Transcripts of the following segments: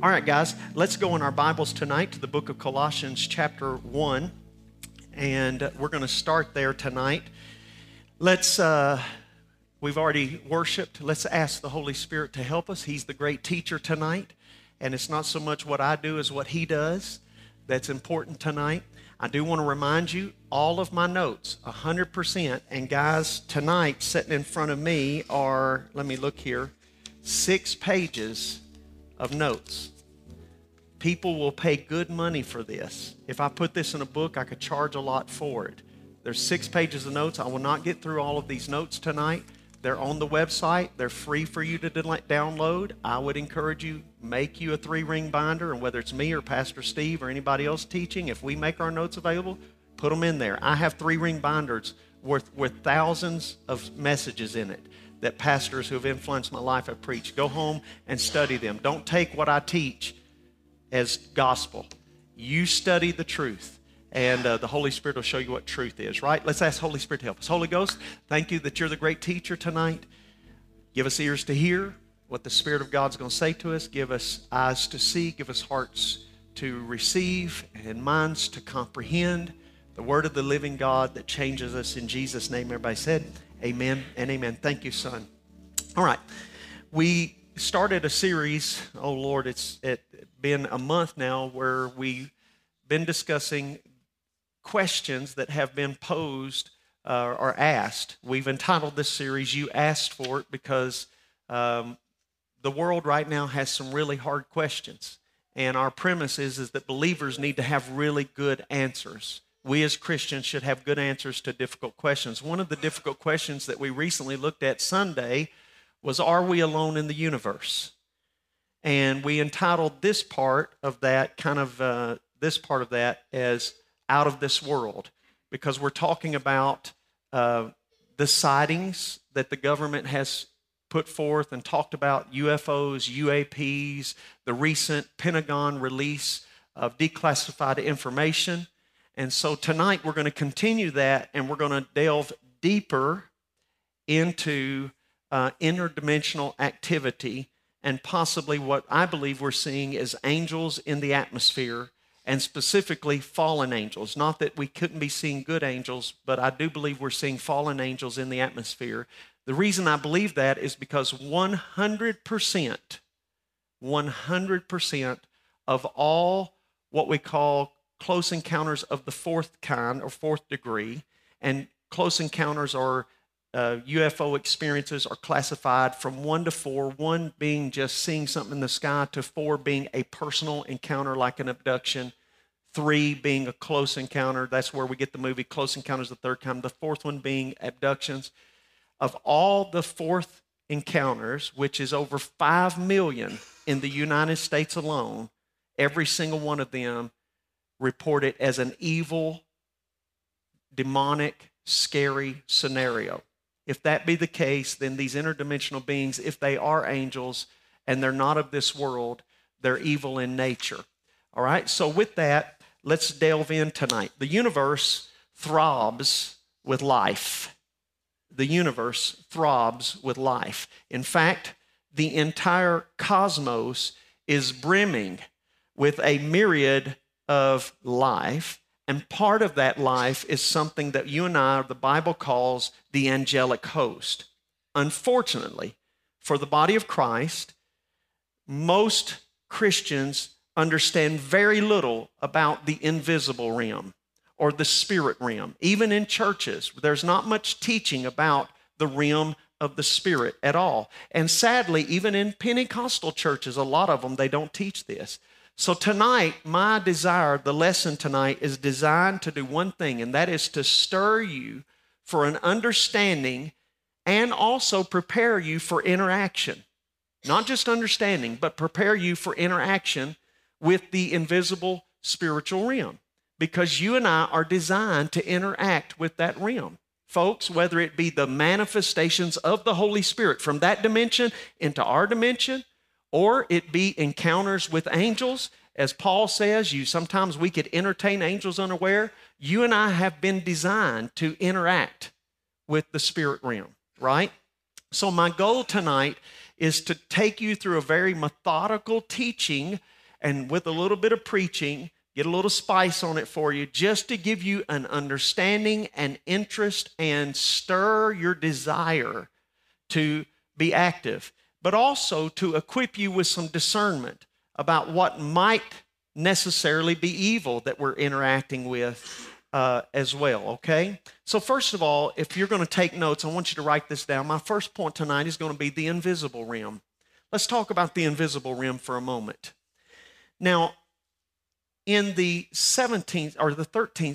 All right, guys, let's go in our Bibles tonight to the book of Colossians chapter 1, and we're going to start there tonight. We've already worshiped. Let's ask the Holy Spirit to help us. He's the great teacher tonight, and it's not so much what I do as what He does that's important tonight. I do want to remind you, all of my notes, 100%, and guys, tonight, sitting in front of me are, let me look here, 6 pages of notes. People will pay good money for this. If I put this in a book, I could charge a lot for it. There's 6 pages of notes. I will not get through all of these notes tonight. They're on the website. They're free for you to download. I would encourage you, make you a 3-ring binder, and whether it's me or Pastor Steve or anybody else teaching, if we make our notes available, put them in there. I have 3-ring binders with thousands of messages in it that pastors who have influenced my life have preached. Go home and study them. Don't take what I teach as gospel. You study the truth, and the Holy Spirit will show you what truth is, right? Let's ask Holy Spirit to help us. Holy Ghost, thank you that you're the great teacher tonight. Give us ears to hear what the Spirit of God's going to say to us. Give us eyes to see. Give us hearts to receive and minds to comprehend the word of the living God that changes us. In Jesus' name, everybody said amen and amen. Thank you, son. All right. We started a series, oh Lord, it's been a month now, where we've been discussing questions that have been posed or asked. We've entitled this series, You Asked For It, because the world right now has some really hard questions. And our premise is that believers need to have really good answers. We as Christians should have good answers to difficult questions. One of the difficult questions that we recently looked at Sunday was, are we alone in the universe? And we entitled this part of that, as Out of This World, because we're talking about the sightings that the government has put forth and talked about, UFOs, UAPs, the recent Pentagon release of declassified information. And so tonight we're going to continue that, and we're going to delve deeper into interdimensional activity, and possibly what I believe we're seeing is angels in the atmosphere, and specifically fallen angels. Not that we couldn't be seeing good angels, but I do believe we're seeing fallen angels in the atmosphere. The reason I believe that is because 100% of all what we call close encounters of the 4th kind or 4th degree, and close encounters are UFO experiences are classified from 1 to 4, 1 being just seeing something in the sky, to 4 being a personal encounter like an abduction, 3 being a close encounter. That's where we get the movie Close Encounters of the Third Kind. The 4th one being abductions. Of all the 4th encounters, which is over 5 million in the United States alone, every single one of them reported as an evil, demonic, scary scenario. If that be the case, then these interdimensional beings, if they are angels and they're not of this world, they're evil in nature. All right, so with that, let's delve in tonight. The universe throbs with life. The universe throbs with life. In fact, the entire cosmos is brimming with a myriad of life. And part of that life is something that you and I, the Bible calls the angelic host. Unfortunately, for the body of Christ, most Christians understand very little about the invisible realm or the spirit realm. Even in churches, there's not much teaching about the realm of the spirit at all. And sadly, even in Pentecostal churches, a lot of them, they don't teach this. So tonight, my desire, the lesson tonight, is designed to do one thing, and that is to stir you for an understanding and also prepare you for interaction. Not just understanding, but prepare you for interaction with the invisible spiritual realm. Because you and I are designed to interact with that realm. Folks, whether it be the manifestations of the Holy Spirit from that dimension into our dimension, or it be encounters with angels. As Paul says, sometimes we could entertain angels unaware. You and I have been designed to interact with the spirit realm, right? So my goal tonight is to take you through a very methodical teaching and with a little bit of preaching, get a little spice on it for you, just to give you an understanding and interest and stir your desire to be active, but also to equip you with some discernment about what might necessarily be evil that we're interacting with as well, okay? So first of all, if you're going to take notes, I want you to write this down. My first point tonight is going to be the invisible realm. Let's talk about the invisible realm for a moment. Now, in the 17th or the 13th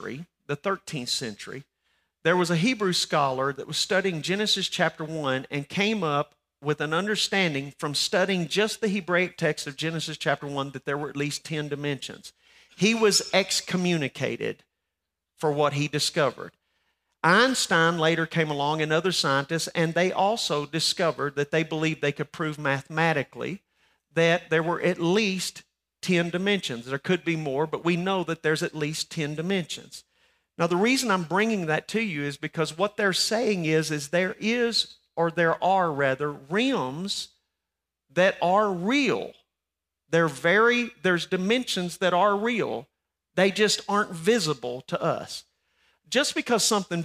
century, there was a Hebrew scholar that was studying Genesis chapter 1 and came up with an understanding from studying just the Hebraic text of Genesis chapter 1 that there were at least 10 dimensions. He was excommunicated for what he discovered. Einstein later came along and other scientists, and they also discovered that they believed they could prove mathematically that there were at least 10 dimensions. There could be more, but we know that there's at least 10 dimensions. Now, the reason I'm bringing that to you is because what they're saying is there are realms that are real. There's dimensions that are real. They just aren't visible to us. Just because something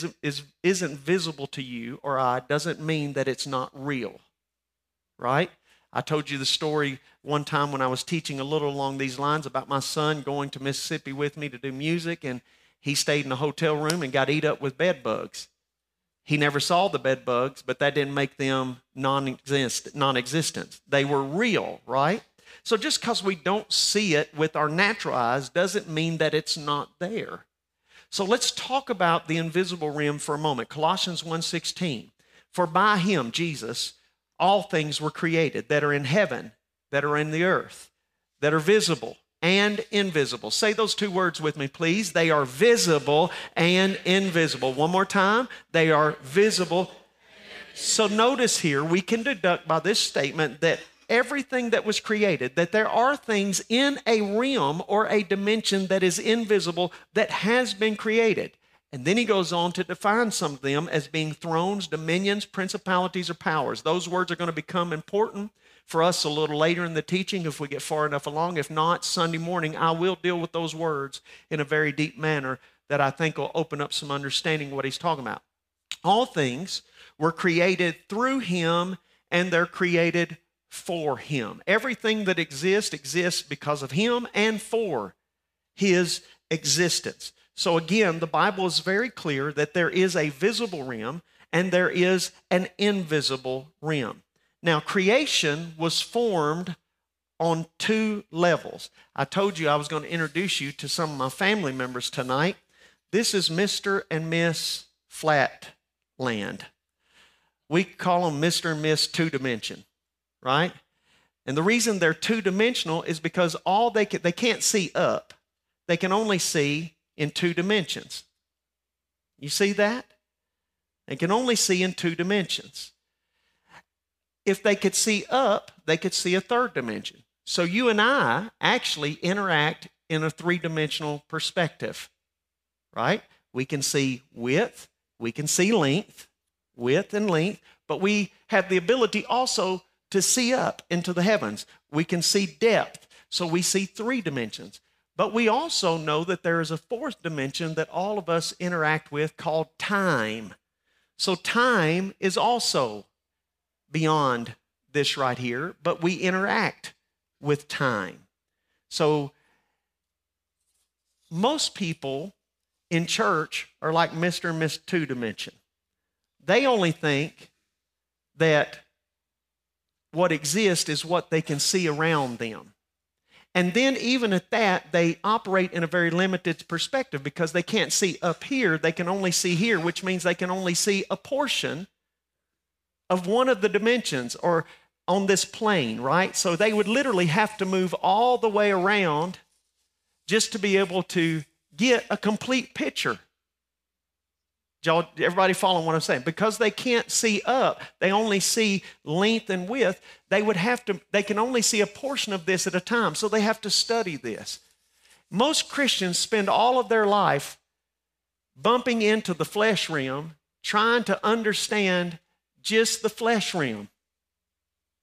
isn't visible to you or I doesn't mean that it's not real, right? I told you the story one time when I was teaching a little along these lines about my son going to Mississippi with me to do music, and he stayed in a hotel room and got eat up with bed bugs. He never saw the bed bugs, but that didn't make them non-existent. They were real, right? So just because we don't see it with our natural eyes doesn't mean that it's not there. So let's talk about the invisible realm for a moment. Colossians 1:16. For by him, Jesus, all things were created that are in heaven, that are in the earth, that are visible and invisible. Say those two words with me, please. They are visible and invisible. One more time. They are visible. So notice here, we can deduct by this statement that everything that was created, that there are things in a realm or a dimension that is invisible that has been created. And then he goes on to define some of them as being thrones, dominions, principalities, or powers. Those words are going to become important for us a little later in the teaching if we get far enough along. If not, Sunday morning, I will deal with those words in a very deep manner that I think will open up some understanding of what he's talking about. All things were created through him, and they're created for him. Everything that exists because of him and for his existence. So again, the Bible is very clear that there is a visible realm and there is an invisible realm. Now, creation was formed on two levels. I told you I was going to introduce you to some of my family members tonight. This is Mr. and Miss Flatland. We call them Mr. and Miss Two Dimension, right? And the reason they're two-dimensional is because they can't see up. They can only see in two dimensions. You see that? They can only see in two dimensions. If they could see up, they could see a third dimension. So you and I actually interact in a three-dimensional perspective, right? We can see width, we can see length, width and length, but we have the ability also to see up into the heavens. We can see depth, so we see three dimensions. But we also know that there is a fourth dimension that all of us interact with called time. So time is also beyond this right here, but we interact with time. So most people in church are like Mr. and Miss Two Dimension. They only think that what exists is what they can see around them. And then even at that, they operate in a very limited perspective because they can't see up here, they can only see here, which means they can only see a portion of one of the dimensions or on this plane, right? So they would literally have to move all the way around just to be able to get a complete picture. Everybody following what I'm saying? Because they can't see up, they only see length and width, they can only see a portion of this at a time, so they have to study this. Most Christians spend all of their life bumping into the flesh realm, trying to understand just the flesh realm.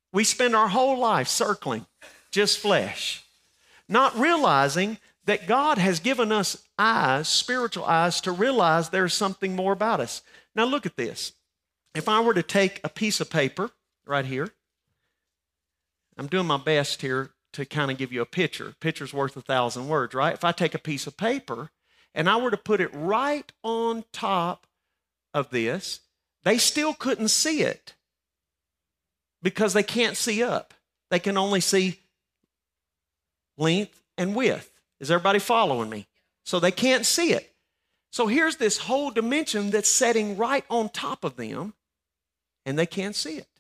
We spend our whole life circling just flesh, not realizing that God has given us eyes, spiritual eyes, to realize there's something more about us. Now look at this. If I were to take a piece of paper right here, I'm doing my best here to kind of give you a picture. A picture's worth 1,000 words, right? If I take a piece of paper and I were to put it right on top of this, they still couldn't see it because they can't see up. They can only see length and width. Is everybody following me? So they can't see it. So here's this whole dimension that's setting right on top of them, and they can't see it.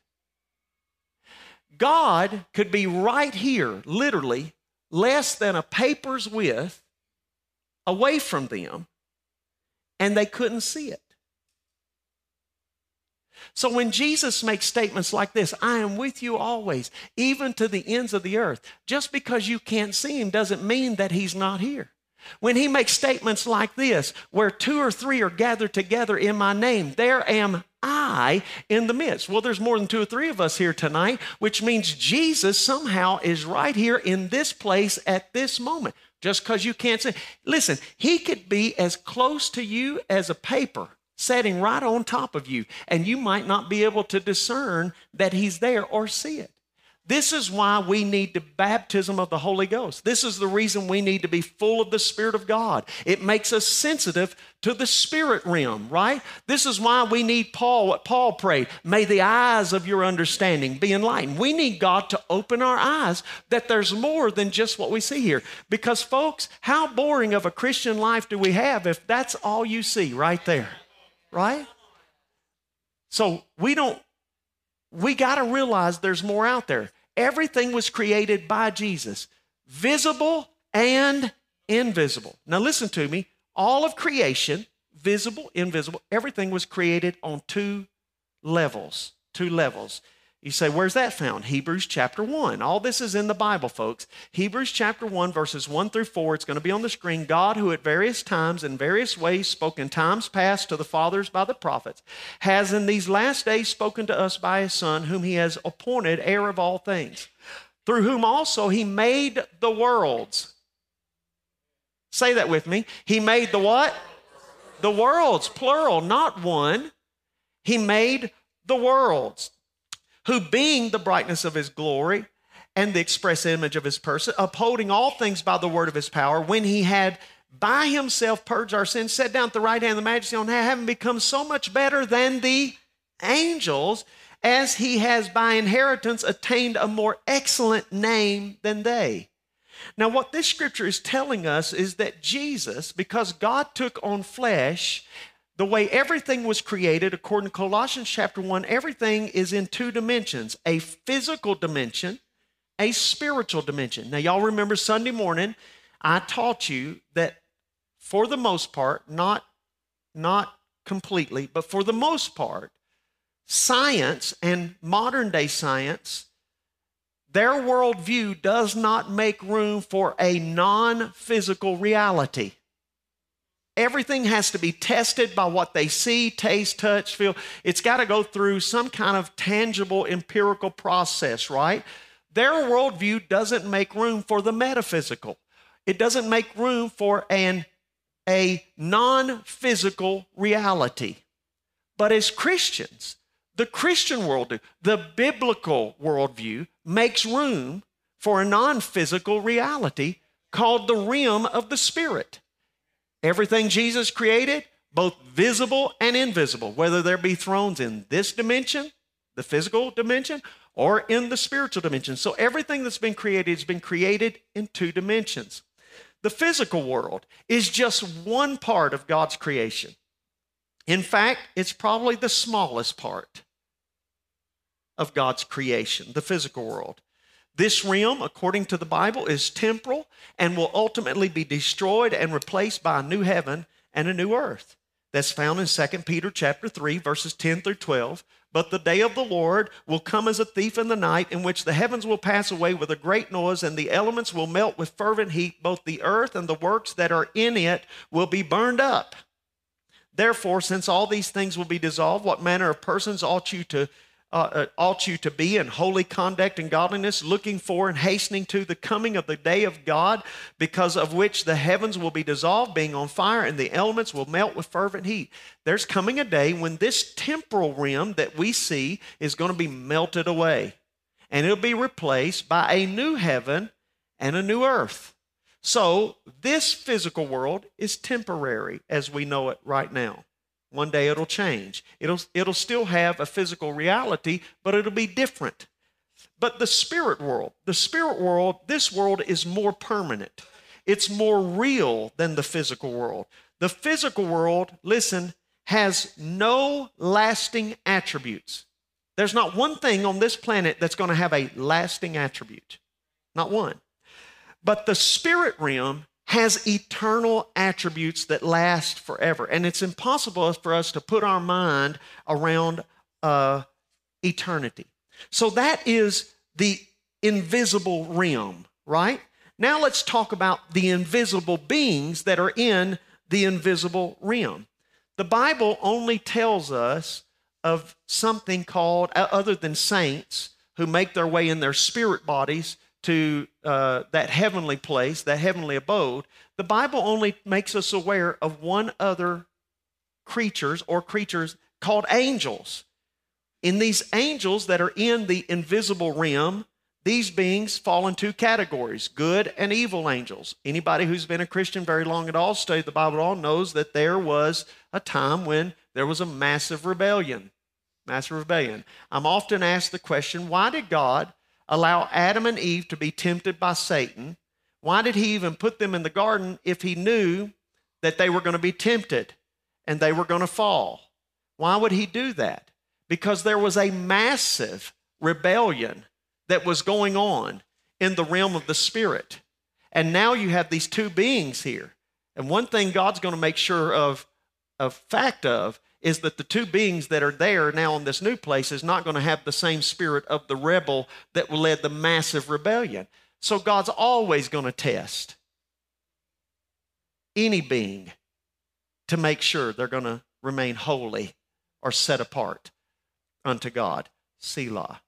God could be right here, literally, less than a paper's width away from them, and they couldn't see it. So when Jesus makes statements like this, I am with you always, even to the ends of the earth, just because you can't see him doesn't mean that he's not here. When he makes statements like this, where 2 or 3 are gathered together in my name, there am I in the midst. Well, there's more than 2 or 3 of us here tonight, which means Jesus somehow is right here in this place at this moment, just because you can't see. Listen, he could be as close to you as a paper sitting right on top of you, and you might not be able to discern that he's there or see it. This is why we need the baptism of the Holy Ghost. This is the reason we need to be full of the Spirit of God. It makes us sensitive to the spirit realm, right? This is why we need what Paul prayed. May the eyes of your understanding be enlightened. We need God to open our eyes that there's more than just what we see here. Because folks, how boring of a Christian life do we have if that's all you see right there, right? So we got to realize there's more out there. Everything was created by Jesus, visible and invisible. Now listen to me. All of creation, visible, invisible, everything was created on 2 levels. 2 levels. You say, where's that found? Hebrews chapter 1. All this is in the Bible, folks. Hebrews chapter 1, verses 1 through 4. It's going to be on the screen. God, who at various times and various ways spoke in times past to the fathers by the prophets, has in these last days spoken to us by his Son, whom he has appointed heir of all things, through whom also he made the worlds. Say that with me. He made the what? The worlds, plural, not one. He made the worlds, who being the brightness of his glory and the express image of his person, upholding all things by the word of his power, when he had by himself purged our sins, sat down at the right hand of the majesty on high, having become so much better than the angels, as he has by inheritance attained a more excellent name than they. Now, what this scripture is telling us is that Jesus, because God took on flesh, the way everything was created, according to Colossians chapter 1, everything is in 2 dimensions, a physical dimension, a spiritual dimension. Now, y'all remember Sunday morning, I taught you that for the most part, not completely, but for the most part, science and modern day science, their worldview does not make room for a non-physical reality. Everything has to be tested by what they see, taste, touch, feel. It's got to go through some kind of tangible, empirical process, right? Their worldview doesn't make room for the metaphysical. It doesn't make room for a non-physical reality. But as Christians, the Christian worldview, the biblical worldview, makes room for a non-physical reality called the realm of the Spirit. Everything Jesus created, both visible and invisible, whether there be thrones in this dimension, the physical dimension, or in the spiritual dimension. So everything that's been created has been created in 2 dimensions. The physical world is just one part of God's creation. In fact, it's probably the smallest part of God's creation, the physical world. This realm, according to the Bible, is temporal and will ultimately be destroyed and replaced by a new heaven and a new earth. That's found in 2 Peter chapter 3, verses 10 through 12. But the day of the Lord will come as a thief in the night, in which the heavens will pass away with a great noise, and the elements will melt with fervent heat. Both the earth and the works that are in it will be burned up. Therefore, since all these things will be dissolved, what manner of persons ought you to ought you to be in holy conduct and godliness, looking for and hastening to the coming of the day of God, because of which the heavens will be dissolved, being on fire, and the elements will melt with fervent heat. There's coming a day when this temporal realm that we see is going to be melted away, and it'll be replaced by a new heaven and a new earth. So this physical world is temporary as we know it right now. One day it'll change. It'll still have a physical reality, but it'll be different. But the spirit world, this world is more permanent. It's more real than the physical world. The physical world, listen, has no lasting attributes. There's not one thing on this planet that's going to have a lasting attribute. Not one. But the spirit realm has eternal attributes that last forever. And it's impossible for us to put our mind around eternity. So that is the invisible realm, right? Now let's talk about the invisible beings that are in the invisible realm. The Bible only tells us of something called, other than saints who make their way in their spirit bodies to that heavenly place, that heavenly abode, the Bible only makes us aware of one other creatures called angels. In these angels that are in the invisible realm, these beings fall in two categories, good and evil angels. Anybody who's been a Christian very long at all, studied the Bible at all, knows that there was a time when there was a massive rebellion. I'm often asked the question, why did God allow Adam and Eve to be tempted by Satan? Why did he even put them in the garden if he knew that they were going to be tempted and they were going to fall? Why would he do that? Because there was a massive rebellion that was going on in the realm of the spirit. And now you have these two beings here. And one thing God's going to make sure of is that the two beings that are there now in this new place is not going to have the same spirit of the rebel that led the massive rebellion. So God's always going to test any being to make sure they're going to remain holy or set apart unto God. Selah.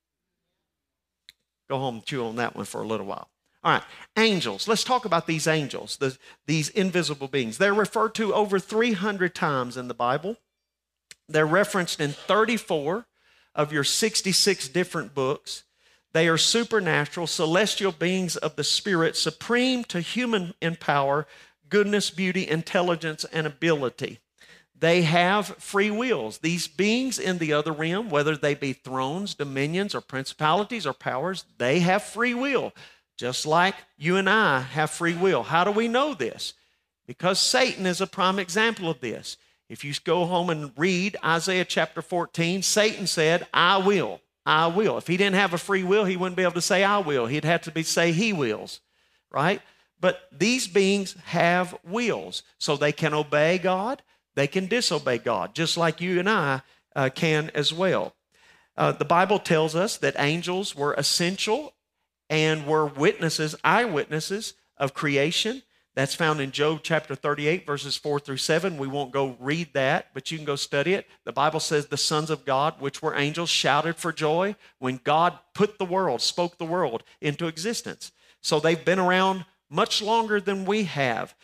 Go home and chew on that one for a little while. All right, angels. Let's talk about these angels, these invisible beings. They're referred to over 300 times in the Bible. They're referenced in 34 of your 66 different books. They are supernatural, celestial beings of the Spirit, supreme to human in power, goodness, beauty, intelligence, and ability. They have free wills. These beings in the other realm, whether they be thrones, dominions, or principalities or powers, they have free will, just like you and I have free will. How do we know this? Because Satan is a prime example of this. If you go home and read Isaiah chapter 14, Satan said, I will. I will. If he didn't have a free will, he wouldn't be able to say, I will. He'd have to say he wills, right? But these beings have wills, so they can obey God, they can disobey God, just like you and I can as well. The Bible tells us that angels were essential and were witnesses, eyewitnesses of creation. That's found in Job chapter 38, verses 4 through 7. We won't go read that, but you can go study it. The Bible says the sons of God, which were angels, shouted for joy when God spoke the world into existence. So they've been around much longer than we have.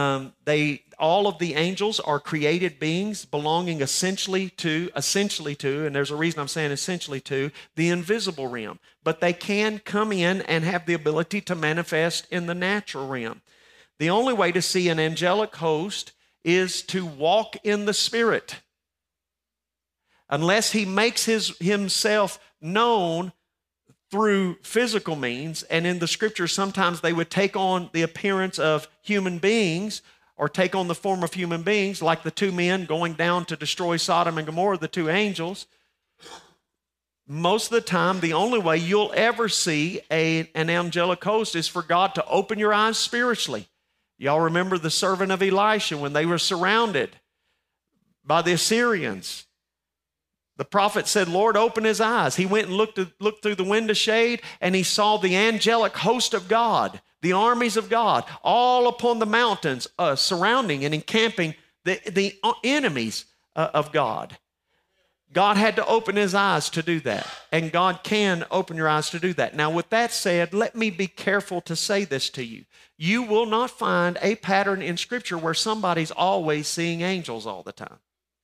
All of the angels are created beings belonging essentially to, and there's a reason I'm saying essentially to, the invisible realm. But they can come in and have the ability to manifest in the natural realm. The only way to see an angelic host is to walk in the Spirit. Unless he makes himself known through physical means, and in the scriptures sometimes they would take on the appearance of human beings or take on the form of human beings, like the two men going down to destroy Sodom and Gomorrah, the two angels. Most of the time, the only way you'll ever see an angelic host is for God to open your eyes spiritually. Y'all remember the servant of Elisha when they were surrounded by the Assyrians. The prophet said, Lord, open his eyes. He went and looked through the window shade, and he saw the angelic host of God, the armies of God, all upon the mountains, surrounding and encamping the enemies of God. God had to open his eyes to do that. And God can open your eyes to do that. Now, with that said, let me be careful to say this to you. You will not find a pattern in Scripture where somebody's always seeing angels all the time.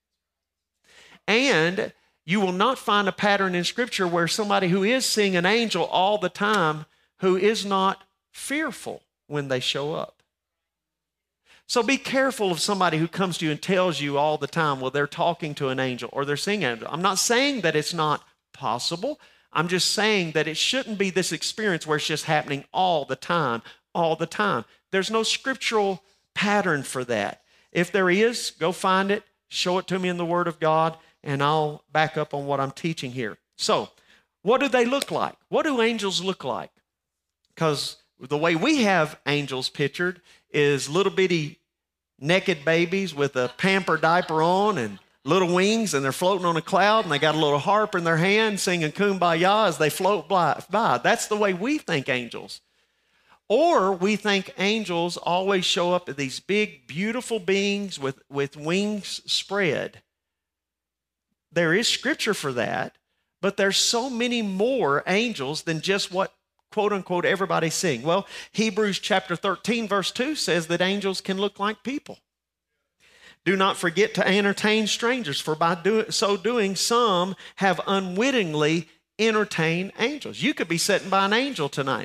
And you will not find a pattern in Scripture where somebody who is seeing an angel all the time who is not fearful when they show up. So be careful of somebody who comes to you and tells you all the time, well, they're talking to an angel or they're seeing an angel. I'm not saying that it's not possible. I'm just saying that it shouldn't be this experience where it's just happening all the time, all the time. There's no scriptural pattern for that. If there is, go find it, show it to me in the Word of God, and I'll back up on what I'm teaching here. So, what do they look like? What do angels look like? Because the way we have angels pictured is little bitty naked babies with a pamper diaper on and little wings, and they're floating on a cloud, and they got a little harp in their hand singing Kumbaya as they float by. That's the way we think angels. Or we think angels always show up as these big, beautiful beings with wings spread. There is scripture for that, but there's so many more angels than just what quote unquote everybody's seeing. Well, Hebrews chapter 13 verse 2 says that angels can look like people. Do not forget to entertain strangers, for by so doing some have unwittingly entertained angels. You could be sitting by an angel tonight.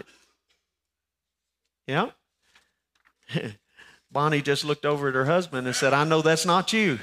Yeah. Bonnie just looked over at her husband and said, I know that's not you.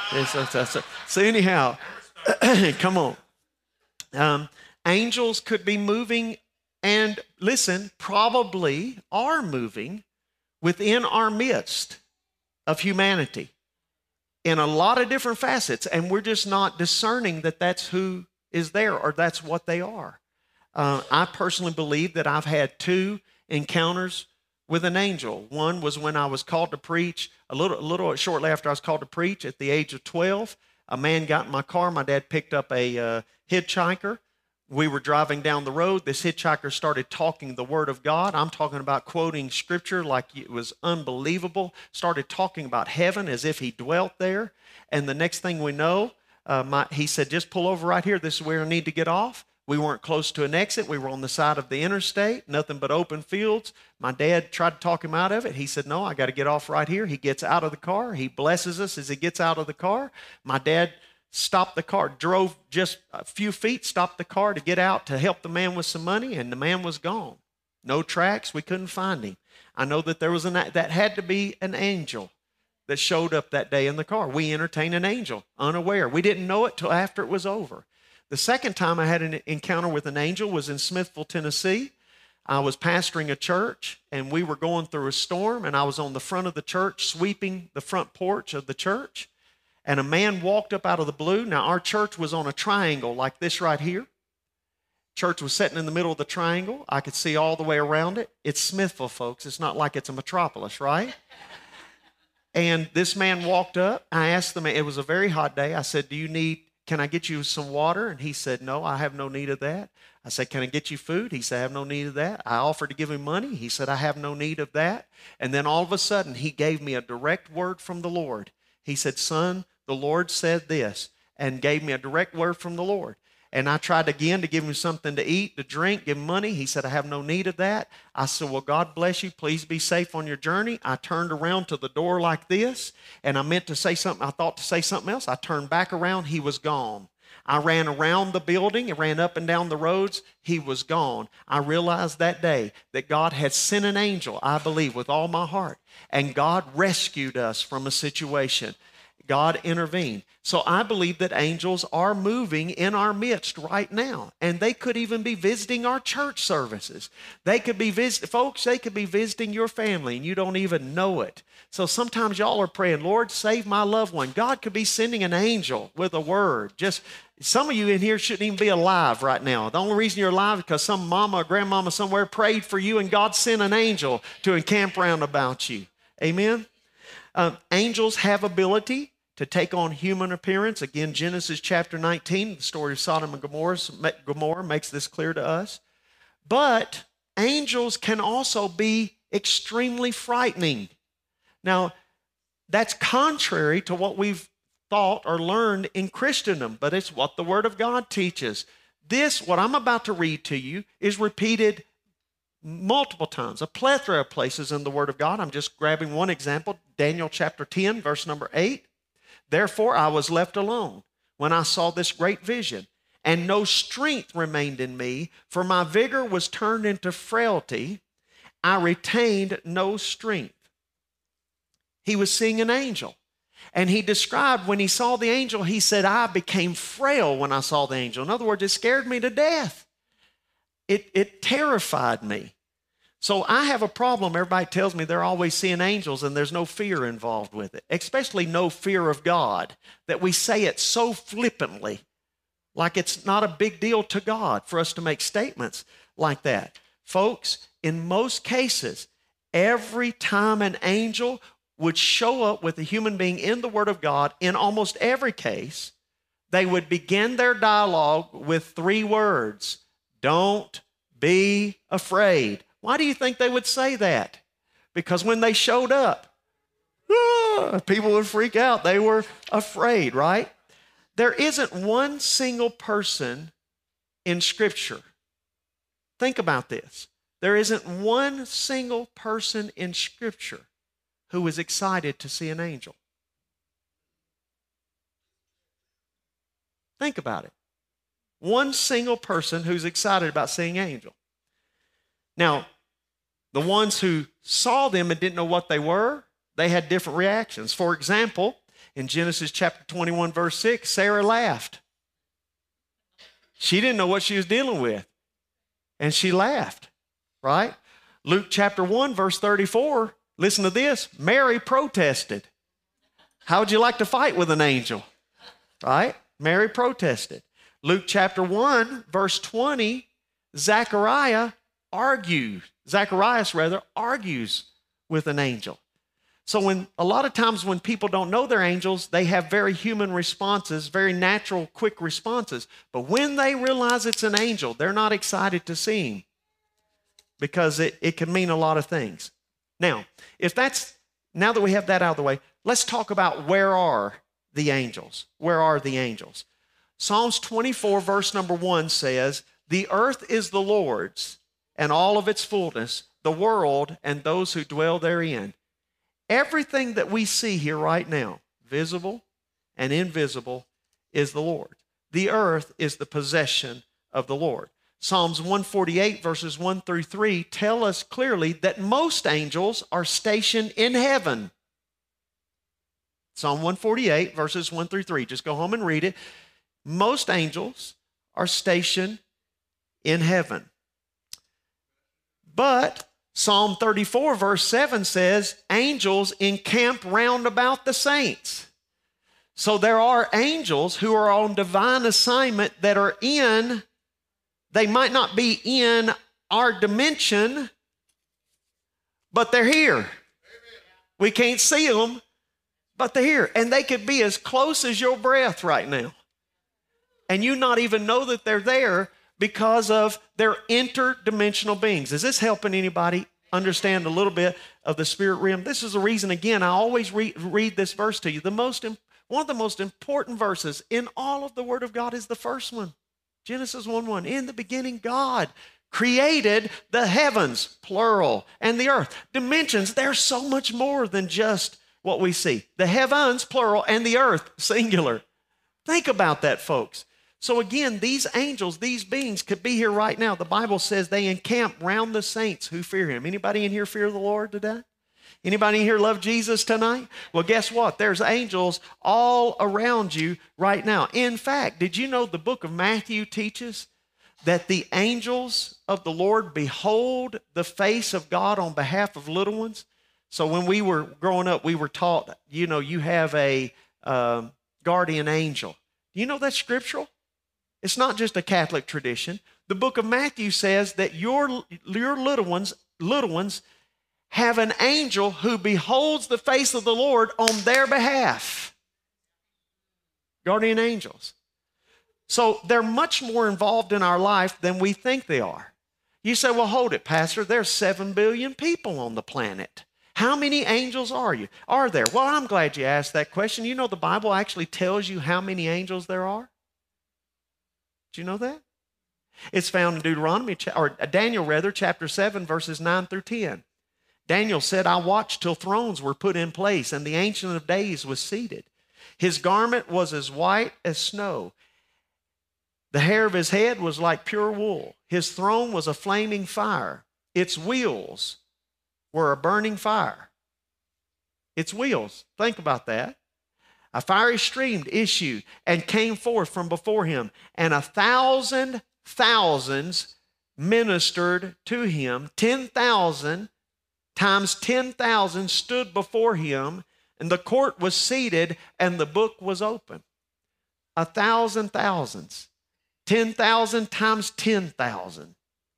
So anyhow, come on. Angels could be moving and, listen, probably are moving within our midst of humanity in a lot of different facets, and we're just not discerning that that's who is there or that's what they are. I personally believe that I've had 2 encounters with an angel. One was when I was called to preach, a little shortly after I was called to preach at the age of 12. A man got in my car. My dad picked up a hitchhiker. We were driving down the road. This hitchhiker started talking the Word of God. I'm talking about quoting Scripture like it was unbelievable. Started talking about heaven as if he dwelt there. And the next thing we know, he said, just pull over right here. This is where I need to get off. We weren't close to an exit. We were on the side of the interstate, nothing but open fields. My dad tried to talk him out of it. He said, no, I got to get off right here. He gets out of the car. He blesses us as he gets out of the car. My dad stopped the car, drove just a few feet, stopped the car to get out to help the man with some money, and the man was gone. No tracks. We couldn't find him. I know that there was that had to be an angel that showed up that day in the car. We entertained an angel, unaware. We didn't know it till after it was over. The second time I had an encounter with an angel was in Smithville, Tennessee. I was pastoring a church, and we were going through a storm, and I was on the front of the church sweeping the front porch of the church, and a man walked up out of the blue. Now, our church was on a triangle like this right here. Church was sitting in the middle of the triangle. I could see all the way around it. It's Smithville, folks. It's not like it's a metropolis, right? And this man walked up. I asked the man, it was a very hot day. I said, can I get you some water? And he said, no, I have no need of that. I said, can I get you food? He said, I have no need of that. I offered to give him money. He said, I have no need of that. And then all of a sudden, he gave me a direct word from the Lord. He said, son, the Lord said this, and gave me a direct word from the Lord. And I tried again to give him something to eat, to drink, give him money. He said, I have no need of that. I said, well, God bless you. Please be safe on your journey. I turned around to the door like this, and I meant to say something. I thought to say something else. I turned back around. He was gone. I ran around the building and ran up and down the roads. He was gone. I realized that day that God had sent an angel, I believe, with all my heart, and God rescued us from a situation. God intervened. So I believe that angels are moving in our midst right now. And they could even be visiting our church services. They could be folks, they could be visiting your family and you don't even know it. So sometimes y'all are praying, Lord, save my loved one. God could be sending an angel with a word. Just some of you in here shouldn't even be alive right now. The only reason you're alive is because some mama or grandmama somewhere prayed for you and God sent an angel to encamp round about you. Amen? Angels have ability to take on human appearance. Again, Genesis chapter 19, the story of Sodom and Gomorrah makes this clear to us. But angels can also be extremely frightening. Now, that's contrary to what we've thought or learned in Christendom, but it's what the Word of God teaches. This, what I'm about to read to you, is repeated multiple times, a plethora of places in the Word of God. I'm just grabbing one example, Daniel chapter 10, verse number 8. Therefore I was left alone when I saw this great vision, and no strength remained in me, for my vigor was turned into frailty. I retained no strength. He was seeing an angel. And he described when he saw the angel, he said, I became frail when I saw the angel. In other words, it scared me to death. It terrified me. So I have a problem. Everybody tells me they're always seeing angels and there's no fear involved with it, especially no fear of God, that we say it so flippantly, like it's not a big deal to God for us to make statements like that. Folks, in most cases, every time an angel would show up with a human being in the Word of God, in almost every case, they would begin their dialogue with 3 words: don't be afraid. Why do you think they would say that? Because when they showed up, people would freak out. They were afraid, right? There isn't one single person in Scripture. Think about this. There isn't one single person in Scripture who was excited to see an angel. Think about it. One single person who's excited about seeing an angel. Now, the ones who saw them and didn't know what they were, they had different reactions. For example, in Genesis chapter 21, verse 6, Sarah laughed. She didn't know what she was dealing with, and she laughed, right? Luke chapter 1, verse 34, listen to this, Mary protested. How would you like to fight with an angel, right? Mary protested. Luke chapter 1, verse 20, Zacharias argues with an angel. So when a lot of times when people don't know they're angels, they have very human responses, very natural, quick responses. But when they realize it's an angel, they're not excited to see him because it can mean a lot of things. Now that we have that out of the way, let's talk about where are the angels? Where are the angels? Psalms 24, verse number 1 says, the earth is the Lord's and all of its fullness, the world and those who dwell therein. Everything that we see here right now, visible and invisible, is the Lord. The earth is the possession of the Lord. Psalms 148, verses 1 through 3 tell us clearly that most angels are stationed in heaven. Psalm 148, verses 1 through 3. Just go home and read it. Most angels are stationed in heaven. But Psalm 34, verse 7 says, angels encamp round about the saints. So there are angels who are on divine assignment that are they might not be in our dimension, but they're here. We can't see them, but they're here. And they could be as close as your breath right now. And you not even know that they're there because of their interdimensional beings. Is this helping anybody understand a little bit of the spirit realm? This is the reason, again, I always read this verse to you. One of the most important verses in all of the Word of God is the first one. Genesis 1:1. In the beginning, God created the heavens, plural, and the earth. Dimensions, there's so much more than just what we see. The heavens, plural, and the earth, singular. Think about that, folks. So again, these angels, these beings could be here right now. The Bible says they encamp round the saints who fear him. Anybody in here fear the Lord today? Anybody in here love Jesus tonight? Well, guess what? There's angels all around you right now. In fact, did you know the book of Matthew teaches that the angels of the Lord behold the face of God on behalf of little ones? So when we were growing up, we were taught, you have a guardian angel. Do you know that's scriptural? It's not just a Catholic tradition. The book of Matthew says that your little ones have an angel who beholds the face of the Lord on their behalf. Guardian angels. So they're much more involved in our life than we think they are. You say, well, hold it, Pastor. There's 7 billion people on the planet. How many angels are there? Well, I'm glad you asked that question. You know the Bible actually tells you how many angels there are? Do you know that? It's found in Daniel chapter 7, verses 9 through 10. Daniel said, I watched till thrones were put in place and the Ancient of Days was seated. His garment was as white as snow. The hair of his head was like pure wool. His throne was a flaming fire. Its wheels were a burning fire. Its wheels, think about that. A fiery stream issued and came forth from before him, and 1,000 thousands ministered to him. 10,000 times 10,000 stood before him, and the court was seated, and the book was open. 1,000 thousands. 10,000 times 10,000.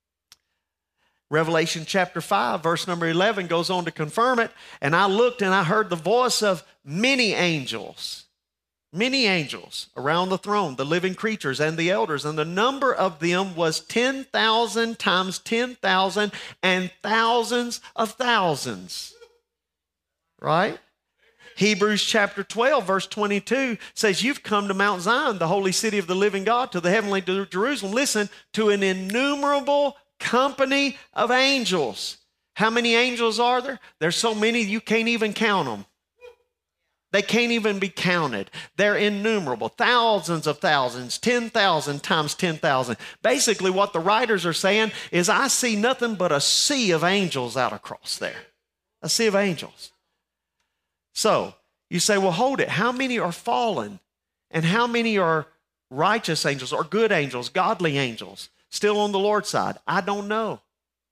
Revelation chapter 5, verse number 11 goes on to confirm it. And I looked and I heard the voice of many angels around the throne, the living creatures and the elders. And the number of them was 10,000 times 10,000 and thousands of thousands. Right? Hebrews chapter 12, verse 22 says, you've come to Mount Zion, the holy city of the living God, to the heavenly Jerusalem. Listen, to an innumerable company of angels. How many angels are there? There's so many you can't even count them. They can't even be counted. They're innumerable. Thousands of thousands, 10,000 times 10,000. Basically what the writers are saying is I see nothing but a sea of angels out across there. A sea of angels. So you say, well, hold it. How many are fallen? And how many are righteous angels or good angels, godly angels? Still on the Lord's side? I don't know.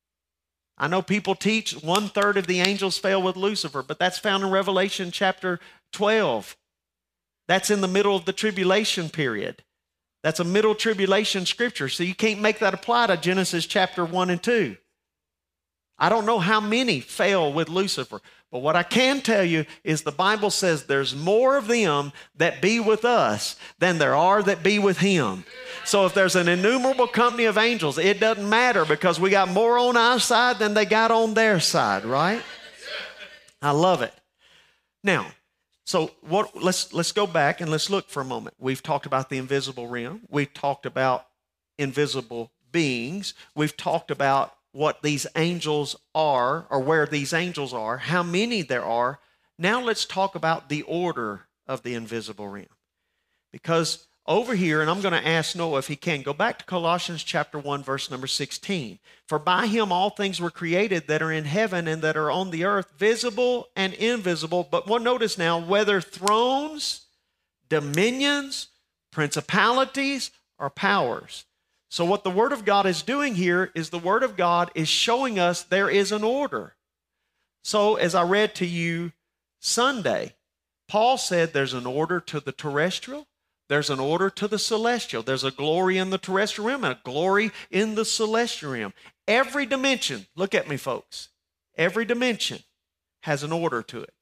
I know people teach 1/3 of the angels fell with Lucifer, but that's found in Revelation chapter 12. That's in the middle of the tribulation period. That's a middle tribulation scripture, so you can't make that apply to Genesis chapter 1 and 2. I don't know how many fell with Lucifer, but what I can tell you is the Bible says there's more of them that be with us than there are that be with him. So if there's an innumerable company of angels, it doesn't matter because we got more on our side than they got on their side, right? I love it. Now, so let's go back and let's look for a moment. We've talked about the invisible realm. We've talked about invisible beings. We've talked about what these angels are or where these angels are, how many there are. Now let's talk about the order of the invisible realm. Because over here, and I'm going to ask Noah if he can, go back to Colossians chapter 1, verse number 16. For by him all things were created that are in heaven and that are on the earth, visible and invisible. But notice now, whether thrones, dominions, principalities, or powers. So what the Word of God is doing here is the Word of God is showing us there is an order. So as I read to you Sunday, Paul said there's an order to the terrestrial, there's an order to the celestial. There's a glory in the terrestrial realm and a glory in the celestial realm. Every dimension, look at me folks, every dimension has an order to it.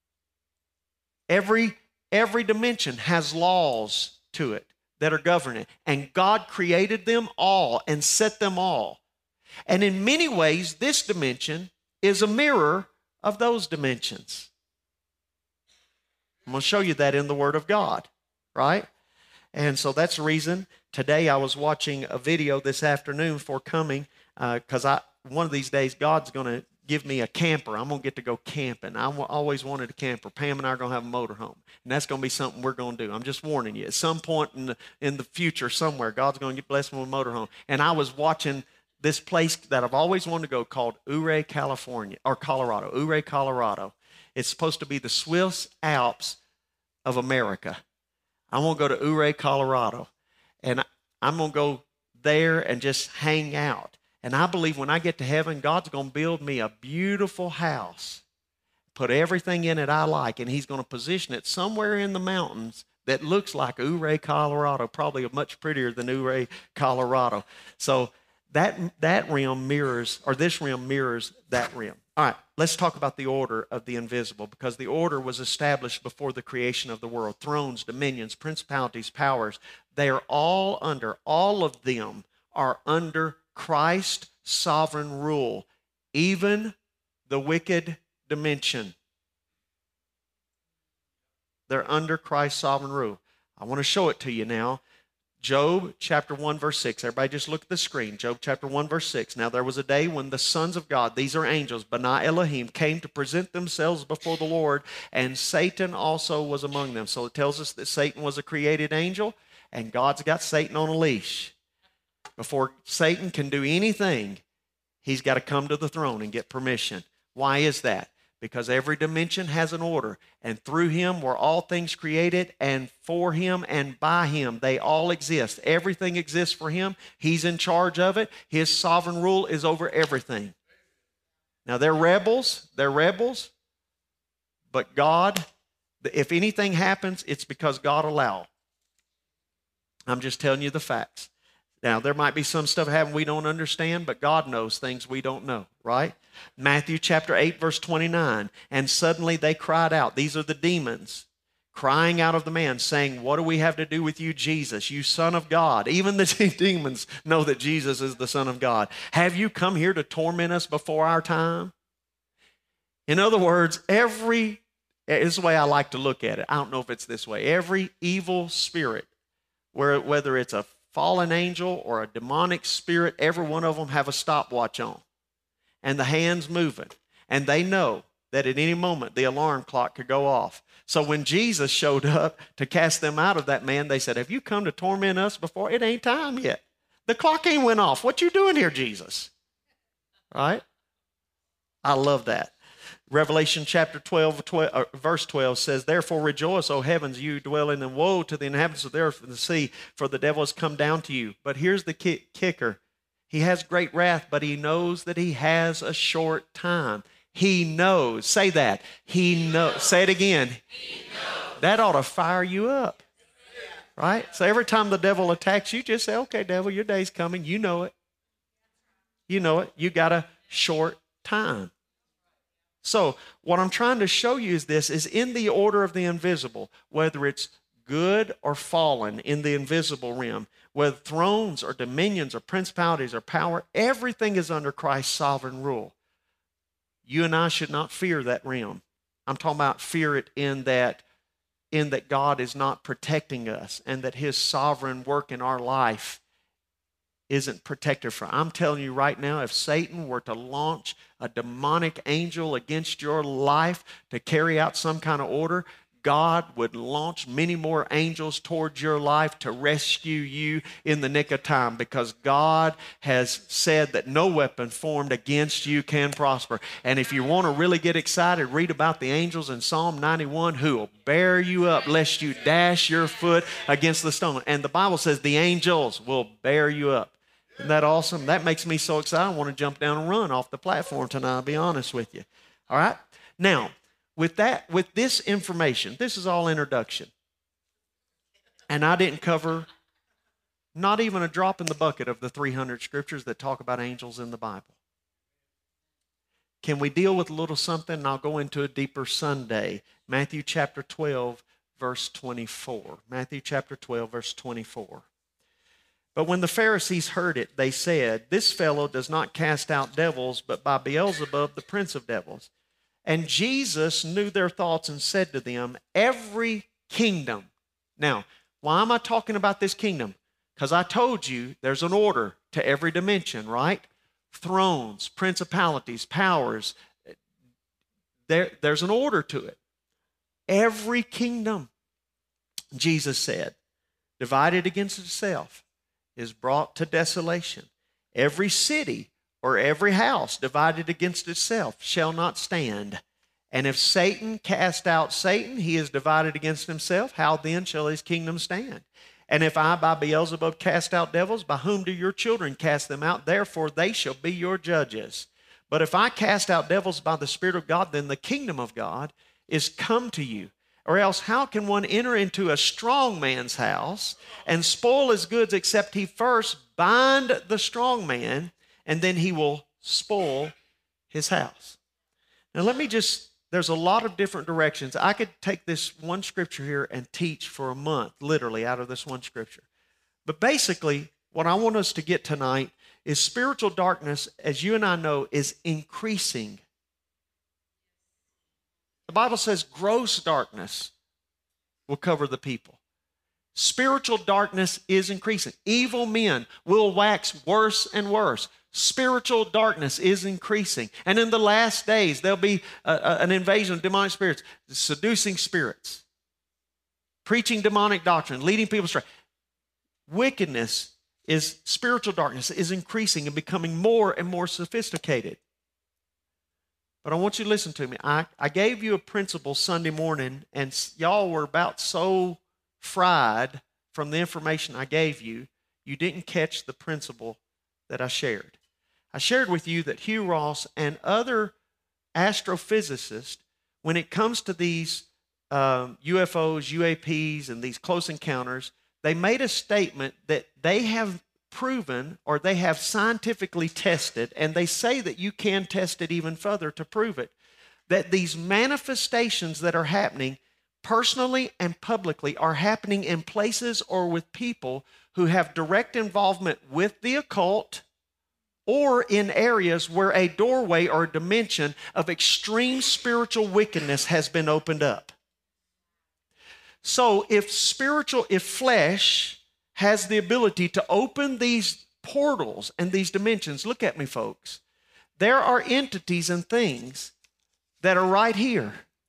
Every dimension has laws to it that are governing. And God created them all and set them all. And in many ways, this dimension is a mirror of those dimensions. I'm going to show you that in the Word of God, right? And so that's the reason today I was watching a video this afternoon for coming because one of these days God's going to give me a camper. I'm going to get to go camping. I always wanted a camper. Pam and I are going to have a motorhome. And that's going to be something we're going to do. I'm just warning you. At some point in the future somewhere, God's going to bless me with a motorhome. And I was watching this place that I've always wanted to go called Ouray, California, or Colorado. Ouray, Colorado. It's supposed to be the Swiss Alps of America. I want to go to Ouray, Colorado. And I'm going to go there and just hang out. And I believe when I get to heaven, God's going to build me a beautiful house, put everything in it I like, and he's going to position it somewhere in the mountains that looks like Ouray, Colorado, probably much prettier than Ouray, Colorado. So that realm mirrors, or this realm mirrors that realm. All right, let's talk about the order of the invisible, because the order was established before the creation of the world. Thrones, dominions, principalities, powers, they are all of them are under Christ's sovereign rule, even the wicked dimension. They're under Christ's sovereign rule. I want to show it to you now. Job chapter 1, verse 6. Everybody just look at the screen. Job chapter 1, verse 6. Now there was a day when the sons of God, these are angels, B'nai Elohim, came to present themselves before the Lord, and Satan also was among them. So it tells us that Satan was a created angel, and God's got Satan on a leash. Before Satan can do anything, he's got to come to the throne and get permission. Why is that? Because every dimension has an order, and through him were all things created, and for him and by him they all exist. Everything exists for him. He's in charge of it. His sovereign rule is over everything. Now they're rebels, but God, if anything happens, it's because God allowed. I'm just telling you the facts. Now, there might be some stuff happening we don't understand, but God knows things we don't know, right? Matthew chapter 8, verse 29. And suddenly they cried out. These are the demons crying out of the man, saying, what do we have to do with you, Jesus, you Son of God? Even the demons know that Jesus is the Son of God. Have you come here to torment us before our time? In other words, this is the way I like to look at it. I don't know if it's this way. Every evil spirit, whether it's a fallen angel or a demonic spirit, every one of them have a stopwatch on. And the hand's moving. And they know that at any moment the alarm clock could go off. So when Jesus showed up to cast them out of that man, they said, have you come to torment us before? It ain't time yet. The clock ain't went off. What you doing here, Jesus? Right? I love that. Revelation chapter 12, verse 12 says, therefore rejoice, O heavens, you dwelling, and woe to the inhabitants of the earth and the sea, for the devil has come down to you. But here's the kicker. He has great wrath, but he knows that he has a short time. He knows. Say that. He knows. Say it again. He knows. That ought to fire you up. Right? So every time the devil attacks you, just say, okay, devil, your day's coming. You know it. You know it. You got a short time. So what I'm trying to show you is in the order of the invisible, whether it's good or fallen in the invisible realm, whether thrones or dominions or principalities or power, everything is under Christ's sovereign rule. You and I should not fear that realm. I'm talking about fear it in that God is not protecting us and that his sovereign work in our life isn't protected from. I'm telling you right now, if Satan were to launch a demonic angel against your life to carry out some kind of order, God would launch many more angels towards your life to rescue you in the nick of time, because God has said that no weapon formed against you can prosper. And if you want to really get excited, read about the angels in Psalm 91 who will bear you up lest you dash your foot against the stone. And the Bible says the angels will bear you up. Isn't that awesome? That makes me so excited. I want to jump down and run off the platform tonight, I'll be honest with you. All right? Now, with this information, this is all introduction. And I didn't cover not even a drop in the bucket of the 300 scriptures that talk about angels in the Bible. Can we deal with a little something? And I'll go into a deeper Sunday. Matthew chapter 12, verse 24. Matthew chapter 12, verse 24. But when the Pharisees heard it, they said, this fellow does not cast out devils, but by Beelzebub, the prince of devils. And Jesus knew their thoughts and said to them, every kingdom. Now, why am I talking about this kingdom? Because I told you there's an order to every dimension, right? Thrones, principalities, powers. There's an order to it. Every kingdom, Jesus said, divided against itself, is brought to desolation. Every city or every house divided against itself shall not stand. And if Satan cast out Satan, he is divided against himself. How then shall his kingdom stand? And if I by Beelzebub cast out devils, by whom do your children cast them out? Therefore they shall be your judges. But if I cast out devils by the Spirit of God, then the kingdom of God is come to you. Or else how can one enter into a strong man's house and spoil his goods except he first bind the strong man, and then he will spoil his house? Now there's a lot of different directions. I could take this one scripture here and teach for a month, literally, out of this one scripture. But basically, what I want us to get tonight is spiritual darkness, as you and I know, is increasing The Bible says gross darkness will cover the people. Spiritual darkness is increasing. Evil men will wax worse and worse. Spiritual darkness is increasing. And in the last days, there'll be an invasion of demonic spirits, seducing spirits, preaching demonic doctrine, leading people astray. Wickedness is, spiritual darkness is increasing and becoming more and more sophisticated. But I want you to listen to me. I gave you a principle Sunday morning, and y'all were about so fried from the information I gave you, you didn't catch the principle that I shared. I shared with you that Hugh Ross and other astrophysicists, when it comes to these UFOs, UAPs, and these close encounters, they made a statement that they have proven, or they have scientifically tested, and they say that you can test it even further to prove it, that these manifestations that are happening personally and publicly are happening in places or with people who have direct involvement with the occult, or in areas where a doorway or a dimension of extreme spiritual wickedness has been opened up. So if flesh has the ability to open these portals and these dimensions, look at me, folks. There are entities and things that are right here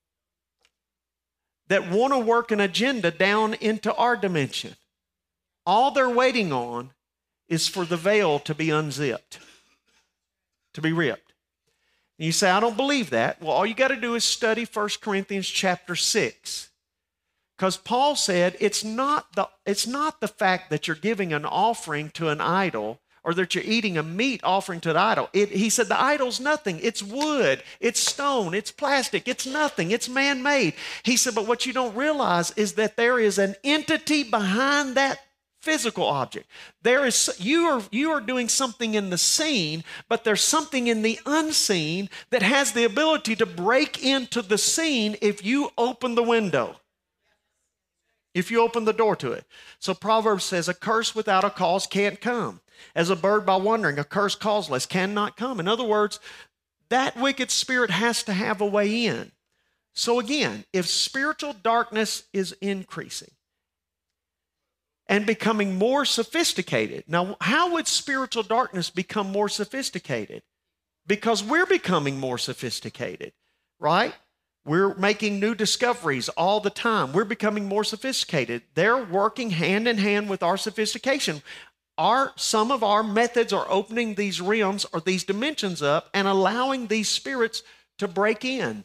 that want to work an agenda down into our dimension. All they're waiting on is for the veil to be unzipped, to be ripped. And you say, I don't believe that. Well, all you got to do is study 1 Corinthians chapter 6. Because Paul said it's not the fact that you're giving an offering to an idol, or that you're eating a meat offering to the idol. He said the idol's nothing. It's wood, it's stone, it's plastic, it's nothing, it's man-made. He said, but what you don't realize is that there is an entity behind that physical object. You are doing something in the seen, but there's something in the unseen that has the ability to break into the seen if you open the window. If you open the door to it. So Proverbs says, a curse without a cause can't come. As a bird by wandering, a curse causeless cannot come. In other words, that wicked spirit has to have a way in. So again, if spiritual darkness is increasing and becoming more sophisticated. Now, how would spiritual darkness become more sophisticated? Because we're becoming more sophisticated, right? We're making new discoveries all the time. We're becoming more sophisticated. They're working hand in hand with our sophistication. Some of our methods are opening these realms or these dimensions up and allowing these spirits to break in,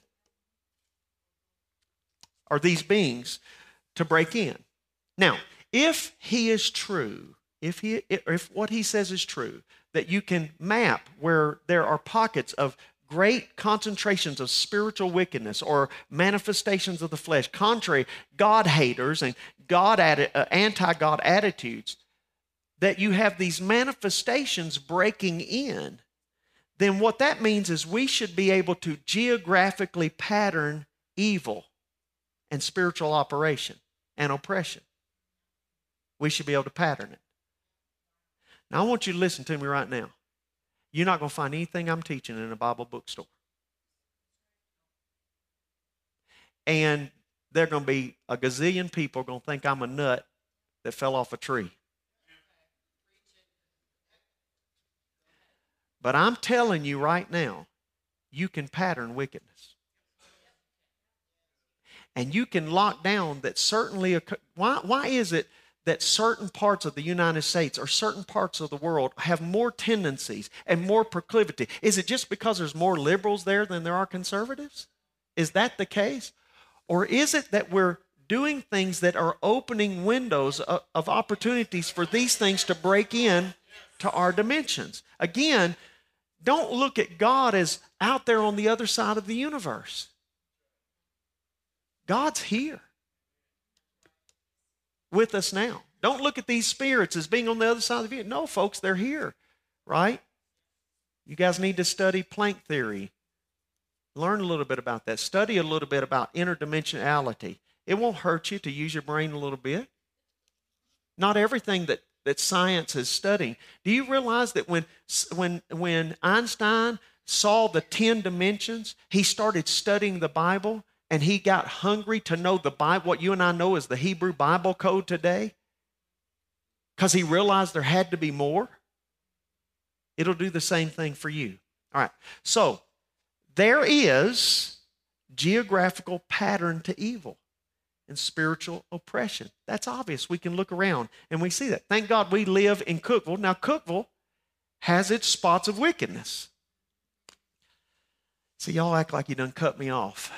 or these beings to break in. Now, if he is true, if what he says is true, that you can map where there are pockets of great concentrations of spiritual wickedness or manifestations of the flesh, contrary God haters and anti-God attitudes, that you have these manifestations breaking in, then what that means is we should be able to geographically pattern evil and spiritual operation and oppression. We should be able to pattern it. Now I want you to listen to me right now. You're not going to find anything I'm teaching in a Bible bookstore. And there are going to be a gazillion people going to think I'm a nut that fell off a tree. But I'm telling you right now, you can pattern wickedness. And you can lock down that certainly, why is it that certain parts of the United States or certain parts of the world have more tendencies and more proclivity? Is it just because there's more liberals there than there are conservatives? Is that the case? Or is it that we're doing things that are opening windows of opportunities for these things to break in to our dimensions? Again, don't look at God as out there on the other side of the universe. God's here with us now. Don't look at these spirits as being on the other side of the view. No, folks, they're here, right? You guys need to study Planck theory. Learn a little bit about that. Study a little bit about interdimensionality. It won't hurt you to use your brain a little bit. Not everything that science is studying. Do you realize that when Einstein saw the 10 dimensions, he started studying the Bible, and he got hungry to know the Bible, what you and I know is the Hebrew Bible code today, because he realized there had to be more, it'll do the same thing for you. All right, so there is geographical pattern to evil and spiritual oppression. That's obvious. We can look around and we see that. Thank God we live in Cookeville. Now, Cookeville has its spots of wickedness. See, y'all act like you done cut me off.